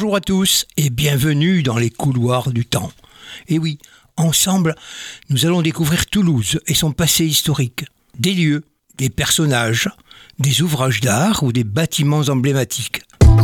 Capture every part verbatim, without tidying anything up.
Bonjour à tous et bienvenue dans les couloirs du temps. Et oui, ensemble, nous allons découvrir Toulouse et son passé historique. Des lieux, des personnages, des ouvrages d'art ou des bâtiments emblématiques.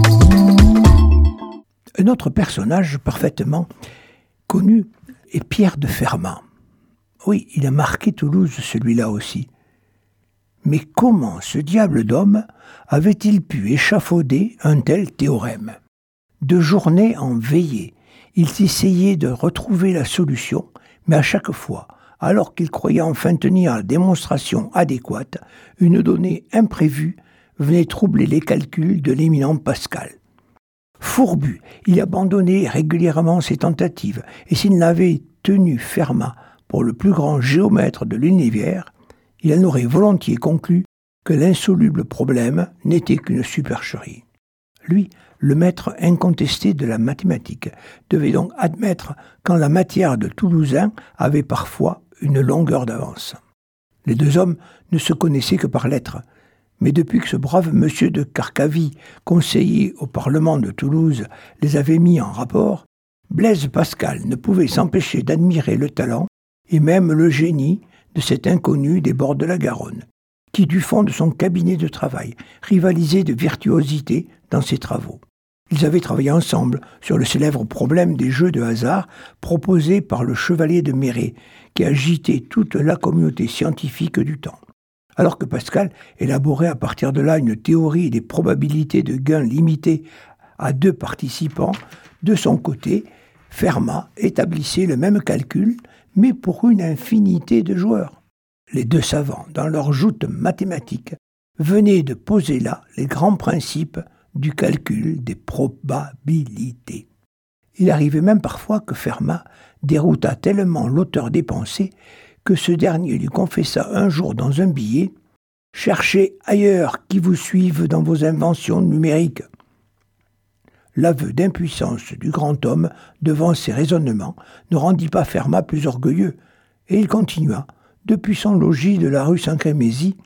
Un autre personnage parfaitement connu est Pierre de Fermat. Oui, il a marqué Toulouse, celui-là aussi. Mais comment ce diable d'homme avait-il pu échafauder un tel théorème ? De journée en veillée, il essayait de retrouver la solution, mais à chaque fois, alors qu'il croyait enfin tenir la démonstration adéquate, une donnée imprévue venait troubler les calculs de l'éminent Pascal. Fourbu, il abandonnait régulièrement ses tentatives, et s'il n'avait tenu Fermat pour le plus grand géomètre de l'univers, il en aurait volontiers conclu que l'insoluble problème n'était qu'une supercherie. Lui, le maître incontesté de la mathématique, devait donc admettre qu'en la matière de Toulousain avait parfois une longueur d'avance. Les deux hommes ne se connaissaient que par lettres, mais depuis que ce brave monsieur de Carcavie, conseiller au Parlement de Toulouse, les avait mis en rapport, Blaise Pascal ne pouvait s'empêcher d'admirer le talent et même le génie de cet inconnu des bords de la Garonne, qui du fond de son cabinet de travail rivalisait de virtuosité dans ses travaux. Ils avaient travaillé ensemble sur le célèbre problème des jeux de hasard proposé par le chevalier de Méret, qui agitait toute la communauté scientifique du temps. Alors que Pascal élaborait à partir de là une théorie des probabilités de gain limitées à deux participants, de son côté, Fermat établissait le même calcul, mais pour une infinité de joueurs. Les deux savants, dans leur joute mathématique, venaient de poser là les grands principes du calcul des probabilités. Il arrivait même parfois que Fermat dérouta tellement l'auteur des pensées que ce dernier lui confessa un jour dans un billet « Cherchez ailleurs qui vous suivent dans vos inventions numériques ». L'aveu d'impuissance du grand homme devant ces raisonnements ne rendit pas Fermat plus orgueilleux, et il continua. Depuis son logis de la rue Saint-Crémézy,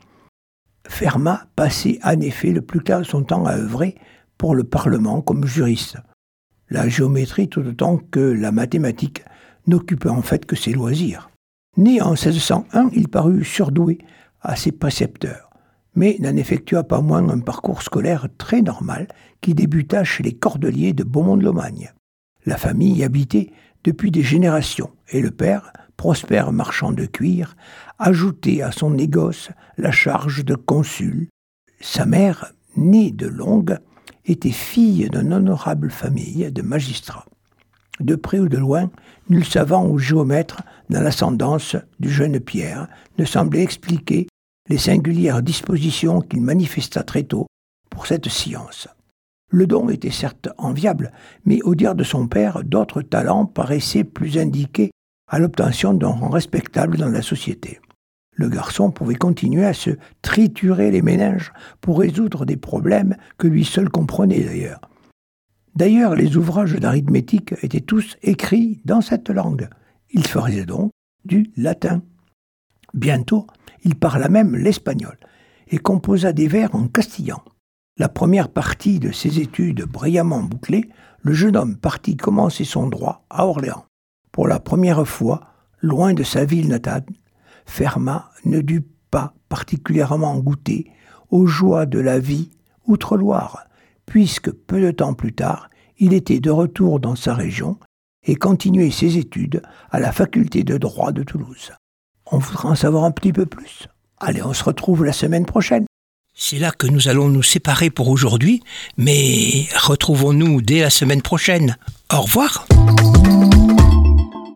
Fermat passait en effet le plus clair de son temps à œuvrer pour le Parlement comme juriste. La géométrie tout autant que la mathématique n'occupait en fait que ses loisirs. Né en seize cent un, il parut surdoué à ses précepteurs, mais n'en effectua pas moins un parcours scolaire très normal qui débuta chez les Cordeliers de Beaumont-de-Lomagne. La famille y habitait depuis des générations, et le père, prospère marchand de cuir, ajoutait à son négoce la charge de consul. Sa mère, née de Longue, était fille d'une honorable famille de magistrats. De près ou de loin, nul savant ou géomètre dans l'ascendance du jeune Pierre ne semblait expliquer les singulières dispositions qu'il manifesta très tôt pour cette science. Le don était certes enviable, mais au dire de son père, d'autres talents paraissaient plus indiqués à l'obtention d'un rang respectable dans la société. Le garçon pouvait continuer à se triturer les méninges pour résoudre des problèmes que lui seul comprenait d'ailleurs. D'ailleurs, les ouvrages d'arithmétique étaient tous écrits dans cette langue. Il faisait donc du latin. Bientôt, il parla même l'espagnol et composa des vers en castillan. La première partie de ses études brillamment bouclée, le jeune homme partit commencer son droit à Orléans. Pour la première fois, loin de sa ville natale, Fermat ne dut pas particulièrement goûter aux joies de la vie outre-Loire, puisque peu de temps plus tard, il était de retour dans sa région et continuait ses études à la faculté de droit de Toulouse. On voudra en savoir un petit peu plus. Allez, on se retrouve la semaine prochaine. C'est là que nous allons nous séparer pour aujourd'hui, mais retrouvons-nous dès la semaine prochaine. Au revoir.